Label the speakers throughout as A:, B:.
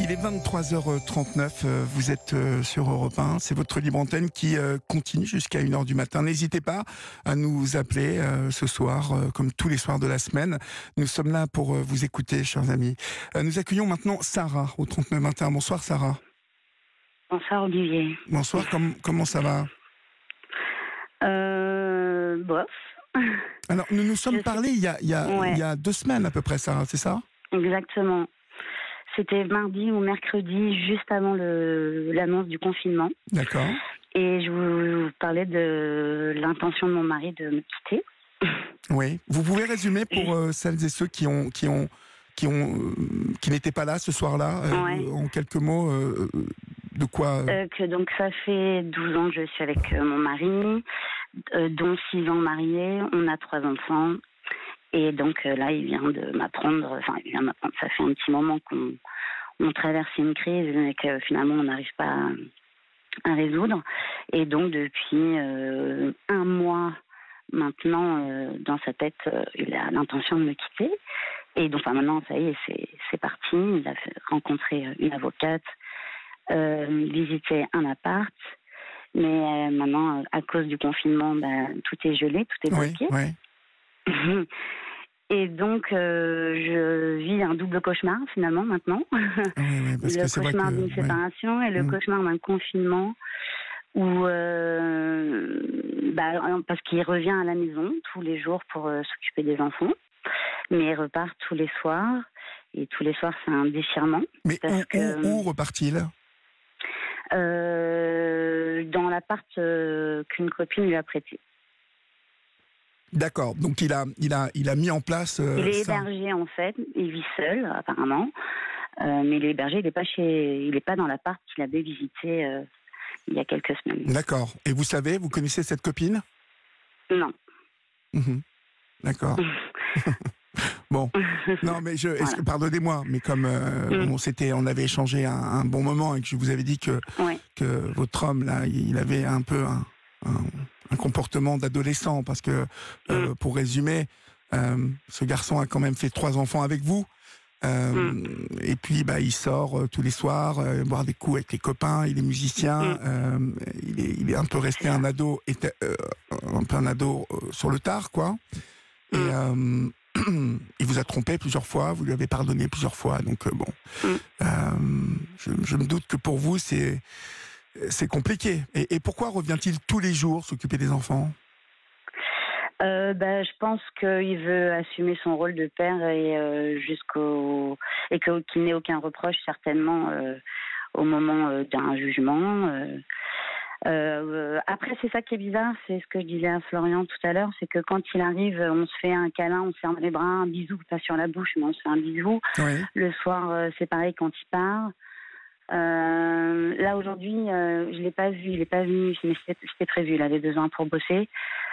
A: Il est 23h39, vous êtes sur Europe 1, c'est votre libre antenne qui continue jusqu'à 1h du matin. N'hésitez pas à nous appeler ce soir, comme tous les soirs de la semaine. Nous sommes là pour vous écouter, chers amis. Nous accueillons maintenant Sarah au 3921. Bonsoir Sarah.
B: Bonsoir Olivier.
A: Bonsoir, comment ça va?
B: Bof.
A: Alors, nous nous sommes parlé il y a 2 semaines à peu près, Sarah, c'est ça?
B: Exactement. C'était mardi ou mercredi, juste avant l'annonce du confinement.
A: D'accord.
B: Et je vous parlais de l'intention de mon mari de me quitter.
A: Oui. Vous pouvez résumer pour celles et ceux qui n'étaient pas là ce soir-là, en quelques mots, de quoi
B: Donc ça fait 12 ans que je suis avec mon mari, dont 6 ans mariés. On a 3 enfants. Et donc là, il vient de m'apprendre, ça fait un petit moment qu'on traverse une crise et que finalement on n'arrive pas à résoudre. Et donc depuis 1 mois maintenant, dans sa tête, il a l'intention de me quitter. Et donc maintenant, ça y est, c'est parti. Il a rencontré une avocate, visité un appart. Mais maintenant, à cause du confinement, tout est gelé, tout est bloqué.
A: Ouais.
B: Et donc, je vis un double cauchemar, finalement, maintenant.
A: Oui, parce
B: le cauchemar d'une séparation et le cauchemar d'un confinement où, parce qu'il revient à la maison tous les jours pour s'occuper des enfants, mais il repart tous les soirs. Et tous les soirs, c'est un déchirement.
A: Mais où repart-il?
B: Dans l'appart qu'une copine lui a prêté.
A: D'accord, donc il a mis en place
B: il est hébergé en fait, il vit seul apparemment, mais il est hébergé, il n'est pas dans l'appart qu'il avait visité il y a quelques semaines.
A: D'accord, et vous connaissez cette copine?
B: Non.
A: D'accord. Bon, non mais pardonnez-moi, mais comme on avait échangé un bon moment et que je vous avais dit que votre homme là, il avait un peu un comportement d'adolescent, parce que pour résumer, ce garçon a quand même fait 3 enfants avec vous, et puis il sort tous les soirs boire des coups avec les copains, il est musicien, il est un peu resté un ado sur le tard, quoi. Et il vous a trompé plusieurs fois, vous lui avez pardonné plusieurs fois, donc je me doute que pour vous c'est compliqué. Et pourquoi revient-il tous les jours s'occuper des enfants?
B: Je pense qu'il veut assumer son rôle de père et qu'il n'ait aucun reproche certainement au moment d'un jugement. Après, c'est ça qui est bizarre, c'est ce que je disais à Florian tout à l'heure, c'est que quand il arrive, on se fait un câlin, on se serre les bras, un bisou, pas sur la bouche, mais on se fait un bisou. Oui. Le soir, c'est pareil quand il part. Là aujourd'hui, je l'ai pas vu, il est pas venu, mais c'était prévu, il avait 2 ans pour bosser.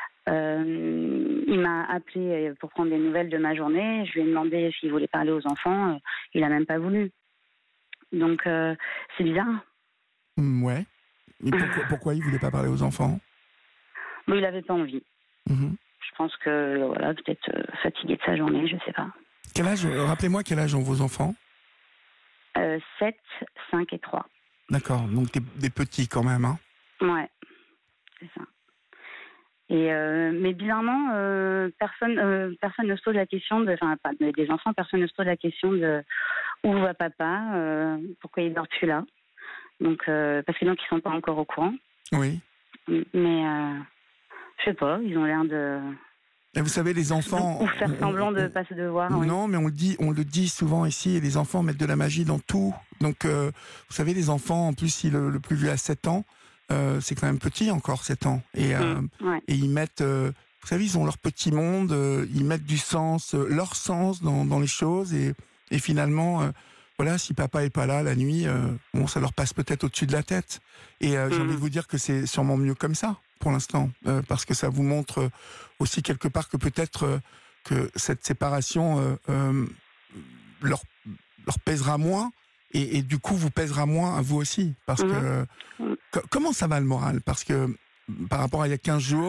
B: Il m'a appelé pour prendre des nouvelles de ma journée. Je lui ai demandé s'il voulait parler aux enfants. Il a même pas voulu. Donc c'est bizarre.
A: Ouais. Et pourquoi il voulait pas parler aux enfants?
B: Mais il avait pas envie. Je pense que peut-être fatigué de sa journée, je sais pas.
A: Rappelez-moi quel âge ont vos enfants?
B: 7, 5 et 3.
A: D'accord, donc des petits quand même, hein?
B: Ouais, c'est ça. Et mais bizarrement, personne ne se pose la question des enfants, personne ne se pose la question de où va papa, pourquoi il dort plus là. Donc parce que donc ils sont pas encore au courant.
A: Oui.
B: Mais je sais pas, ils ont l'air de.
A: Et vous savez, les enfants...
B: Ou faire semblant de pas se devoir.
A: Non, mais on le dit souvent ici, et les enfants mettent de la magie dans tout. Donc, vous savez, les enfants, en plus, si le plus vieux a 7 ans, c'est quand même petit encore, 7 ans. Et ils mettent... vous savez, ils ont leur petit monde, ils mettent du sens, leur sens dans les choses. Et finalement, si papa est pas là la nuit, ça leur passe peut-être au-dessus de la tête. Et j'ai envie de vous dire que c'est sûrement mieux comme ça, pour l'instant, parce que ça vous montre aussi quelque part que peut-être que cette séparation leur pèsera moins, et du coup vous pèsera moins à vous aussi, parce que comment ça va le moral? Parce que par rapport à il y a 15 jours,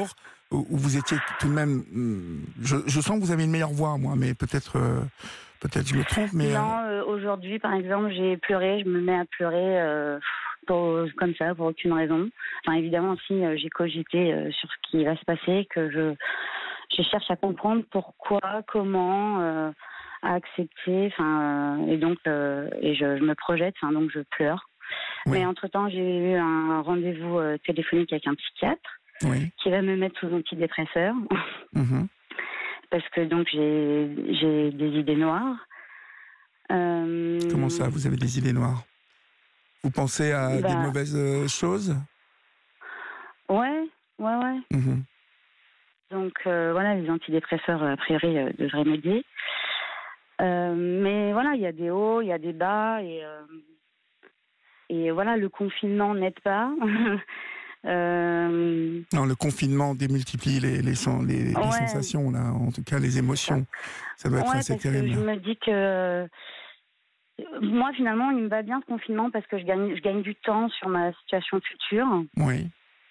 A: où vous étiez tout de même... Je sens que vous avez une meilleure voix, moi, mais peut-être je me trompe, mais...
B: Non, aujourd'hui, par exemple, j'ai pleuré, je me mets à pleurer comme ça, pour aucune raison. Enfin, évidemment, aussi, j'ai cogité sur ce qui va se passer, que je cherche à comprendre pourquoi, comment, à accepter, et donc, et je me projette, donc je pleure. Oui. Mais entre-temps, j'ai eu un rendez-vous téléphonique avec un psychiatre qui va me mettre sous antidépresseur. Parce que donc j'ai des idées noires.
A: Comment ça, vous avez des idées noires? Vous pensez à des mauvaises choses? Ouais.
B: Donc voilà, les antidépresseurs a priori devraient m'aider. Mais voilà, il y a des hauts, il y a des bas, et voilà, le confinement n'aide pas.
A: Non, le confinement démultiplie les sensations, là, en tout cas les émotions. Ça doit être assez terrible.
B: Je me dis que moi, finalement, il me va bien ce confinement parce que je gagne du temps sur ma situation future.
A: Oui.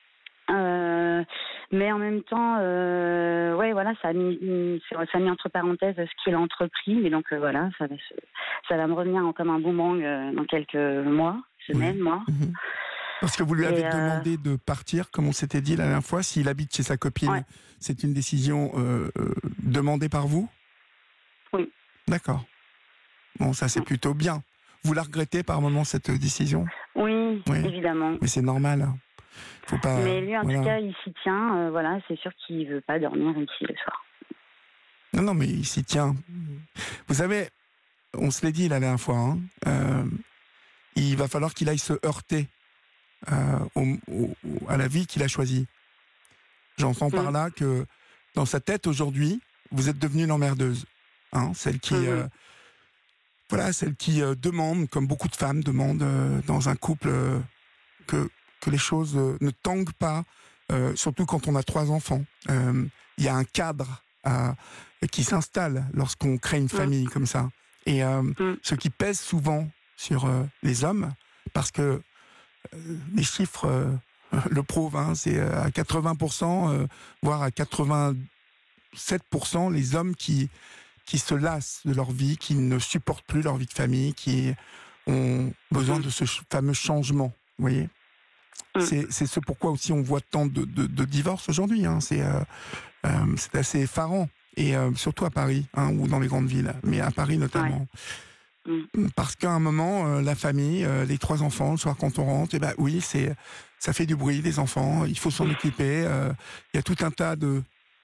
B: Mais en même temps, voilà, ça a mis entre parenthèses ce qu'il a entrepris. Et donc, voilà, ça va me revenir comme un boomerang dans quelques mois, semaines, mois.
A: Parce que vous lui avez demandé de partir, comme on s'était dit la dernière fois, s'il habite chez sa copine. Ouais. C'est une décision demandée par vous?
B: Oui.
A: D'accord. Bon, ça c'est plutôt bien. Vous la regrettez par moment, cette décision?
B: Oui, évidemment.
A: Mais c'est normal. Faut pas,
B: mais lui, en tout cas, il s'y tient. Voilà, c'est sûr qu'il ne veut pas dormir ici le soir.
A: Non, mais il s'y tient. Vous savez, on se l'est dit la dernière fois, il va falloir qu'il aille se heurter à la vie qu'il a choisie. J'entends par là que dans sa tête aujourd'hui, vous êtes devenue l'emmerdeuse, celle qui, celle qui demande, comme beaucoup de femmes demandent dans un couple, que les choses ne tanguent pas, surtout quand on a 3 enfants. Il y a un cadre qui s'installe lorsqu'on crée une famille comme ça, et ce qui pèse souvent sur les hommes, parce que les chiffres le prouvent, c'est à 80%, voire à 87% les hommes qui se lassent de leur vie, qui ne supportent plus leur vie de famille, qui ont besoin de ce fameux changement, vous voyez. C'est ce pourquoi aussi on voit tant de divorces aujourd'hui, c'est assez effarant, et surtout à Paris, ou dans les grandes villes, mais à Paris notamment. Parce qu'à un moment, la famille, les 3 enfants, le soir quand on rentre, ça fait du bruit, les enfants, il faut s'en occuper. Il y a tout un tas de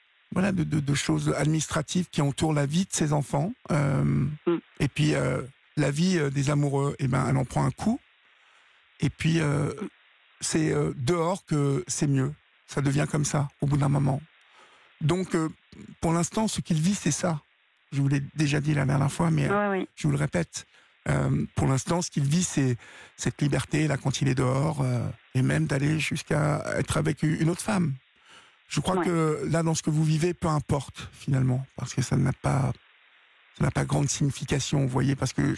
A: choses administratives qui entourent la vie de ces enfants. Et puis, la vie des amoureux, elle en prend un coup. Et puis, c'est dehors que c'est mieux. Ça devient comme ça, au bout d'un moment. Donc, pour l'instant, ce qu'il vit, c'est ça. Je vous l'ai déjà dit la dernière fois, mais je vous le répète. Pour l'instant, ce qu'il vit, c'est cette liberté, là, quand il est dehors, et même d'aller jusqu'à être avec une autre femme. Je crois que là, dans ce que vous vivez, peu importe, finalement, parce que ça n'a pas grande signification, vous voyez, parce que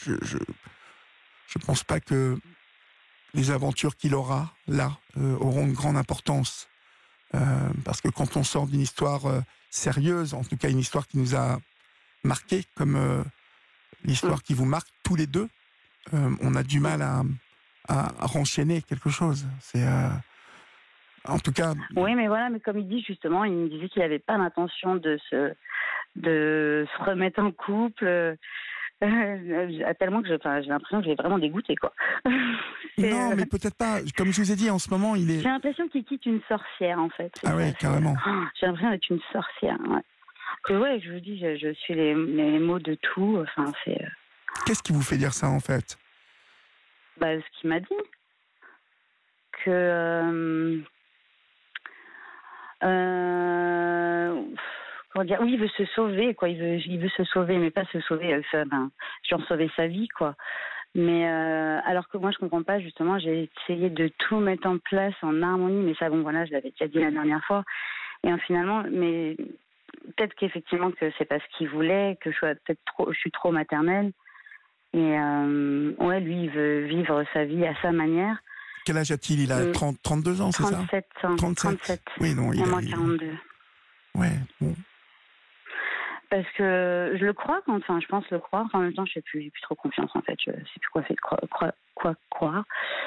A: je pense pas que les aventures qu'il aura, là, auront une grande importance. Parce que quand on sort d'une histoire sérieuse, en tout cas une histoire qui nous a marqué, comme l'histoire qui vous marque tous les deux, on a du mal à renchaîner quelque chose. C'est en tout cas.
B: Oui, mais voilà, mais comme il dit justement, il me disait qu'il n'avait pas l'intention de se remettre en couple. Tellement que j'ai l'impression que je l'ai vraiment dégoûté, quoi.
A: Non, mais peut-être pas. Comme je vous ai dit, en ce moment, il est.
B: J'ai l'impression qu'il quitte une sorcière, en fait.
A: Ah oui, carrément.
B: J'ai l'impression d'être une sorcière. Ouais. Que je vous dis, je suis les mots de tout. Enfin, c'est.
A: Qu'est-ce qui vous fait dire ça, en fait?
B: Ce qu'il m'a dit. Que. Comment dire? Oui, il veut se sauver, quoi. Il veut se sauver, mais pas se sauver. Genre sauver sa vie, quoi. Mais alors que moi, je comprends pas. Justement, j'ai essayé de tout mettre en place en harmonie, mais ça, bon, voilà, je l'avais déjà dit la dernière fois. Et finalement, mais peut-être qu'effectivement que c'est pas ce qu'il voulait, que je suis trop maternelle. Et lui, il veut vivre sa vie à sa manière.
A: Quel âge a-t-il? Il a 32 ans, c'est ça?
B: 37 ans. 37.
A: Oui, non, il
B: a 42.
A: Ouais, bon.
B: Parce que je le crois, enfin, je pense le croire. En même temps, je n'ai plus trop confiance, en fait. Je ne sais plus quoi faire, quoi croire.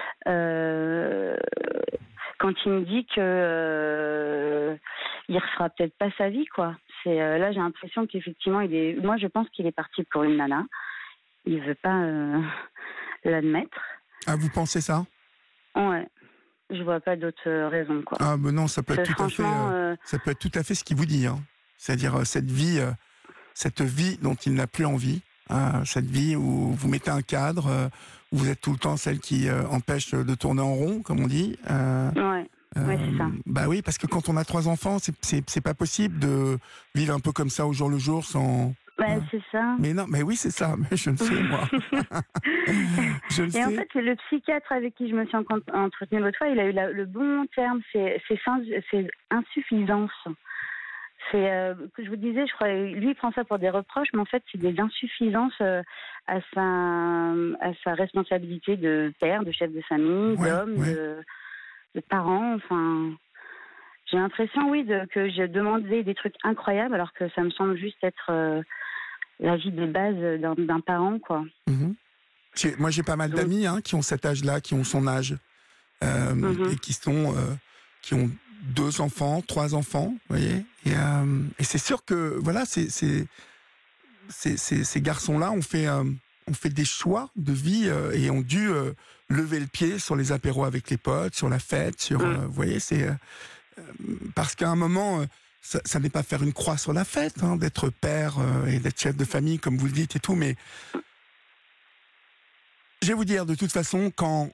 B: Quand il me dit que il refera peut-être pas sa vie, quoi. Là, j'ai l'impression qu'effectivement, moi, je pense qu'il est parti pour une nana. Il veut pas l'admettre.
A: Ah, vous pensez ça?
B: Ouais. Je vois pas d'autres raisons, quoi.
A: Ah, mais non, ça peut être tout à fait ce qu'il vous dit, hein. C'est-à-dire cette vie dont il n'a plus envie, cette vie où vous mettez un cadre, où vous êtes tout le temps celle qui empêche de tourner en rond, comme on dit.
B: Ouais, c'est ça.
A: Bah oui, parce que quand on a 3 enfants, c'est pas possible de vivre un peu comme ça au jour le jour sans.
B: C'est ça.
A: Mais non, mais oui, c'est ça. Mais je le sais, moi. Je le sais.
B: En fait, le psychiatre avec qui je me suis entretenue l'autre fois, il a eu le bon terme, c'est insuffisance. Que je vous disais, je crois, lui il prend ça pour des reproches, mais en fait c'est des insuffisances à sa responsabilité de père, de chef de famille, d'homme, de parent. Enfin, j'ai l'impression, que j'ai demandé des trucs incroyables, alors que ça me semble juste être la vie de base d'un parent, quoi.
A: Moi, j'ai pas mal d'amis qui ont cet âge-là, qui ont son âge, et qui ont 2 enfants, 3 enfants, vous voyez. Et c'est sûr que voilà, ces garçons-là ont fait des choix de vie et ont dû lever le pied sur les apéros avec les potes, sur la fête, vous voyez, c'est parce qu'à un moment. Ça n'est pas faire une croix sur la fête, d'être père et d'être chef de famille, comme vous le dites et tout, mais je vais vous dire, de toute façon, quand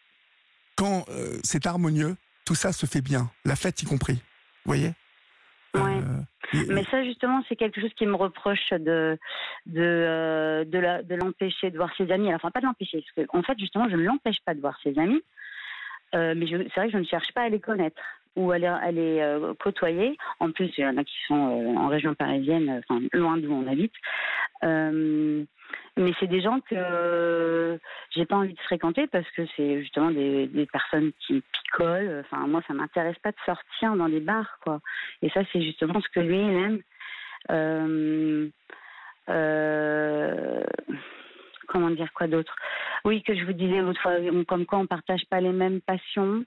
A: c'est harmonieux, tout ça se fait bien, la fête y compris, vous voyez.
B: Ouais. Mais ça, justement, c'est quelque chose qui me reproche de l'empêcher de voir ses amis. Enfin, pas de l'empêcher, parce qu'en fait, justement, je ne l'empêche pas de voir ses amis, mais c'est vrai que je ne cherche pas à les connaître ou à les côtoyer. En plus, il y en a qui sont en région parisienne, loin d'où on habite. Mais c'est des gens que j'ai pas envie de fréquenter parce que c'est justement des personnes qui picolent. Enfin, moi, ça m'intéresse pas de sortir dans des bars, quoi. Et ça, c'est justement ce que lui, il aime. Comment dire, quoi d'autre? Oui, que je vous disais l'autre fois, comme quoi on partage pas les mêmes passions.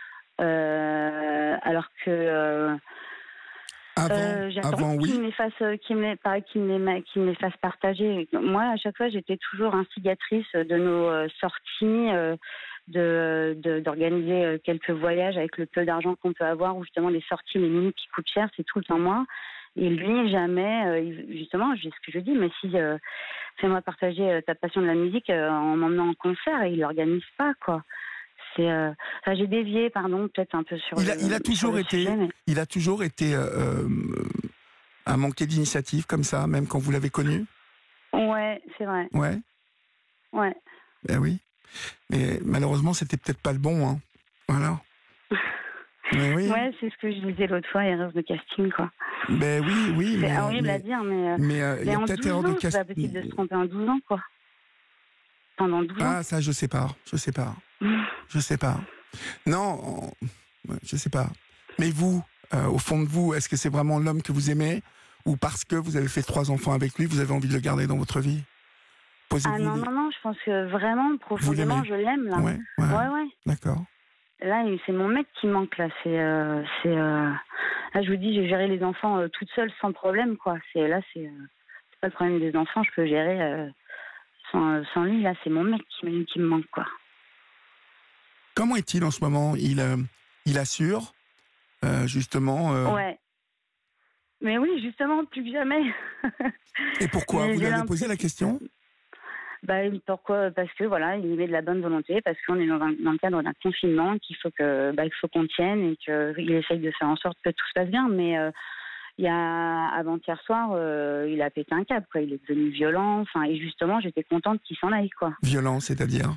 B: Alors que j'attends qu'il me les fasse partager. Moi, à chaque fois, j'étais toujours instigatrice de nos sorties, d'organiser quelques voyages avec le peu d'argent qu'on peut avoir, ou justement les sorties, les minutes qui coûtent cher, c'est tout le temps moi. Et lui, jamais, justement, c'est ce que je dis, mais si fais-moi partager ta passion de la musique en m'emmenant en concert, et il l'organise pas, quoi. J'ai dévié, peut-être un peu sur
A: il a toujours été à manquer d'initiative comme ça, même quand vous l'avez connu.
B: Ouais, c'est vrai.
A: Ouais.
B: Ouais.
A: Ben oui. Mais malheureusement, c'était peut-être pas le bon, hein. Voilà. Mais oui.
B: Ouais, c'est ce que je disais l'autre fois, erreur de casting, quoi.
A: Ben oui.
B: C'est horrible à dire, mais
A: il y a peut-être erreur de casting.
B: C'est pas possible de se tromper en 12 ans, quoi. Pendant 12 ans.
A: Ah, ça, je sais pas. Je sais pas. Non, je sais pas. Mais vous, au fond de vous, est-ce que c'est vraiment l'homme que vous aimez, ou parce que vous avez fait 3 enfants avec lui, vous avez envie de le garder dans votre vie?
B: Non, je pense que vraiment, profondément, je l'aime, là.
A: Ouais. D'accord.
B: Là, c'est mon mec qui manque, là. Là, je vous dis, j'ai géré les enfants toute seule, sans problème, quoi. C'est pas le problème des enfants, je peux gérer sans lui. Là, c'est mon mec qui me manque, quoi.
A: Comment est-il en ce moment? Il assure, justement.
B: Ouais. Mais oui, justement, plus que jamais.
A: Et pourquoi? Vous lui avez posé la question?
B: Pourquoi? Parce que voilà, il met de la bonne volonté, parce qu'on est dans le cadre d'un confinement, qu'il faut qu'on tienne et qu'il essaye de faire en sorte que tout se passe bien. Mais avant-hier soir, il a pété un câble, quoi. Il est devenu violent. Et justement, j'étais contente qu'il s'en aille, quoi.
A: Violent, c'est-à-dire?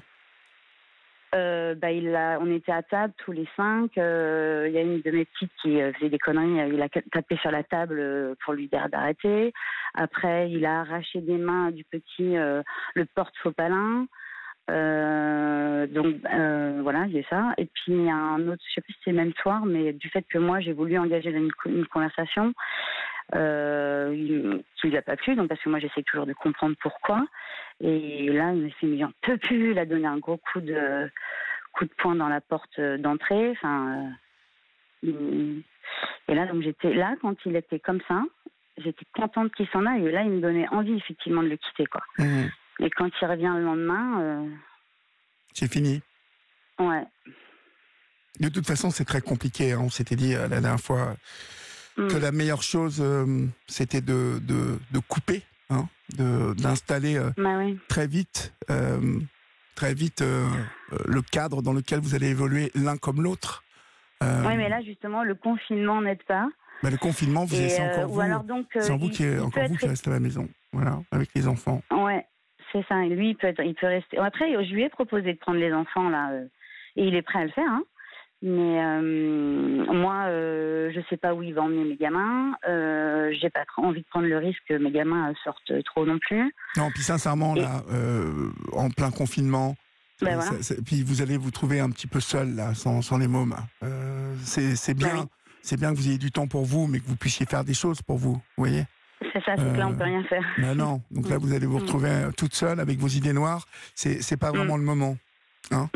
B: On était à table tous les 5. Il y a une de mes petites qui faisait des conneries. Il a tapé sur la table pour lui dire d'arrêter. Après, il a arraché des mains du petit le porte-faux-palin. voilà, il y a ça. Et puis il y a un autre, je sais plus si c'est le même soir, mais du fait que moi j'ai voulu engager une conversation, qui lui a pas plu, donc parce que moi j'essaie toujours de comprendre pourquoi. Et là il me fait mais j'en peux plus, il a donné un gros coup de poing dans la porte d'entrée. Enfin, et là donc j'étais là quand il était comme ça, j'étais contente qu'il s'en aille. Et là il me donnait envie effectivement de le quitter, quoi. Et quand il revient le lendemain,
A: c'est fini.
B: Ouais.
A: De toute façon, c'est très compliqué. On s'était dit la dernière fois que la meilleure chose, c'était de couper, d'installer très vite le cadre dans lequel vous allez évoluer l'un comme l'autre.
B: Oui, mais là, justement, le confinement n'aide pas.
A: Le confinement, c'est encore vous.
B: Alors donc,
A: c'est vous qui restez à la maison, voilà, avec les enfants.
B: Ouais, c'est ça. Et lui, il peut rester. Après, je lui ai proposé de prendre les enfants là, et il est prêt à le faire. Hein. Mais moi, je sais pas où il va emmener mes gamins. J'ai pas trop envie de prendre le risque que mes gamins sortent trop non plus.
A: Non, puis sincèrement, là, en plein confinement, puis vous allez vous trouver un petit peu seul là, sans les mômes. C'est bien. Oui. C'est bien que vous ayez du temps pour vous, mais que vous puissiez faire des choses pour vous, vous voyez.
B: C'est ça, c'est que là, on peut rien faire.
A: Non, donc là, vous allez vous retrouver toute seule avec vos idées noires. C'est pas vraiment le moment. Hein.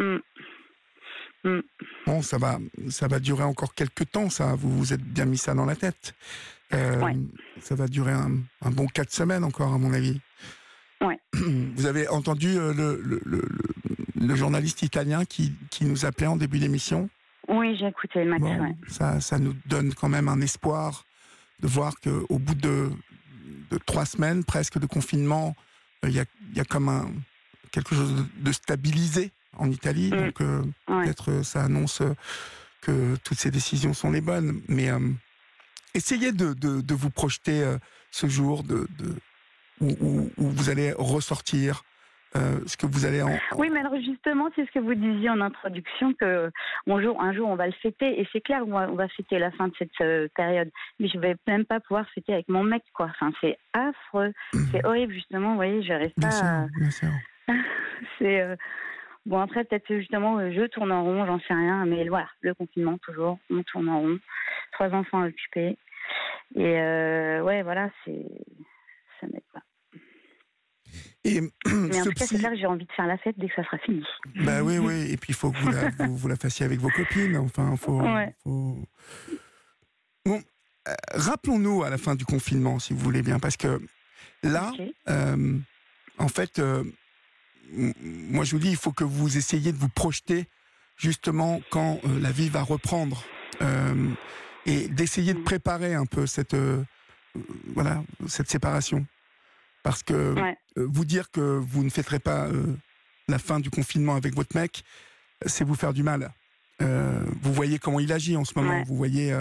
A: Bon, ça va durer encore quelques temps, ça. Vous vous êtes bien mis ça dans la tête. Ça va durer un bon 4 semaines encore, à mon avis.
B: Ouais.
A: Vous avez entendu le journaliste italien qui nous appelait en début d'émission?
B: Oui, j'ai écouté Max.
A: Bon, ça nous donne quand même un espoir de voir qu'au bout de 3 semaines presque de confinement, il y a comme quelque chose de stabilisé en Italie. Donc peut-être ça annonce que toutes ces décisions sont les bonnes. Mais essayez de vous projeter ce jour où vous allez ressortir. Ce que vous allez
B: Oui, mais alors justement, c'est ce que vous disiez en introduction, que un jour on va le fêter, et c'est clair, on va fêter la fin de cette période, mais je vais même pas pouvoir fêter avec mon mec, quoi. Enfin, c'est affreux, c'est horrible, justement, vous voyez, j'arrive pas
A: bien sûr.
B: C'est... Bon, après, peut-être justement, je tourne en rond, j'en sais rien, mais voilà, le confinement, toujours, on tourne en rond, 3 enfants à occuper, et voilà, ça m'aide pas. Mais en tout cas, c'est clair que j'ai envie de faire la fête dès que ça sera fini.
A: Oui, et puis il faut que vous la fassiez avec vos copines. Enfin, faut... Bon, rappelons-nous à la fin du confinement, si vous voulez bien, parce que là, en fait, moi je vous dis, il faut que vous essayiez de vous projeter justement quand la vie va reprendre et d'essayer de préparer un peu cette séparation. Parce que vous dire que vous ne fêterez pas la fin du confinement avec votre mec, c'est vous faire du mal. Vous voyez comment il agit en ce moment. Vous voyez,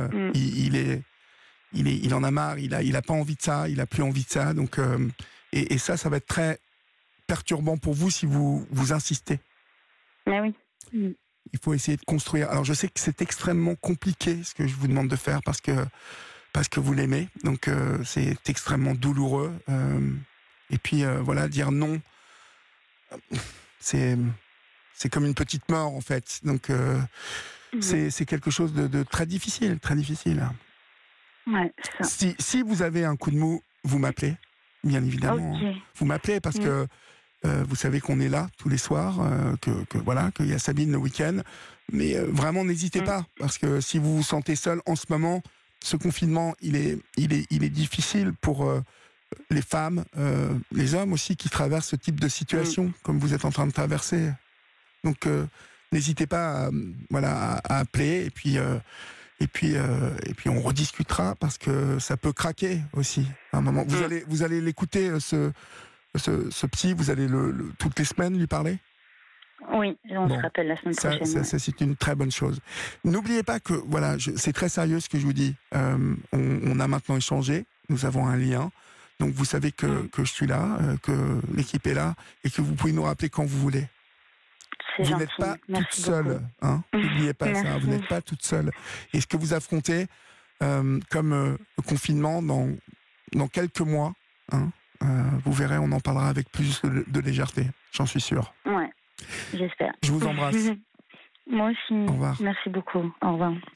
A: il en a marre. Il a pas envie de ça. Il a plus envie de ça. Donc, et ça va être très perturbant pour vous si vous insistez.
B: Mais oui.
A: Il faut essayer de construire. Alors, je sais que c'est extrêmement compliqué ce que je vous demande de faire parce que vous l'aimez. Donc, c'est extrêmement douloureux. Et puis dire non, c'est comme une petite mort en fait. Donc c'est quelque chose de très difficile, très difficile.
B: Ouais, ça.
A: Si vous avez un coup de mou, vous m'appelez, bien évidemment. Okay. Vous m'appelez parce que vous savez qu'on est là tous les soirs, qu'il y a Sabine le week-end. Mais vraiment n'hésitez pas parce que si vous vous sentez seul en ce moment, ce confinement il est difficile pour les femmes, les hommes aussi qui traversent ce type de situation comme vous êtes en train de traverser. Donc n'hésitez pas à appeler et puis on rediscutera parce que ça peut craquer aussi à un moment. Vous allez l'écouter ce psy, vous allez toutes les semaines lui parler?
B: Oui, on se rappelle la semaine prochaine.
A: Ça, c'est une très bonne chose. N'oubliez pas que c'est très sérieux ce que je vous dis. On a maintenant échangé, nous avons un lien. Donc vous savez que je suis là, que l'équipe est là et que vous pouvez nous rappeler quand vous voulez. Vous n'êtes pas toute seule, hein. N'oubliez pas ça, vous n'êtes pas toute seule. Et ce que vous affrontez comme le confinement dans quelques mois, vous verrez, on en parlera avec plus de légèreté, j'en suis sûr.
B: Ouais. J'espère.
A: Je vous embrasse.
B: Moi aussi.
A: Au revoir.
B: Merci beaucoup. Au revoir.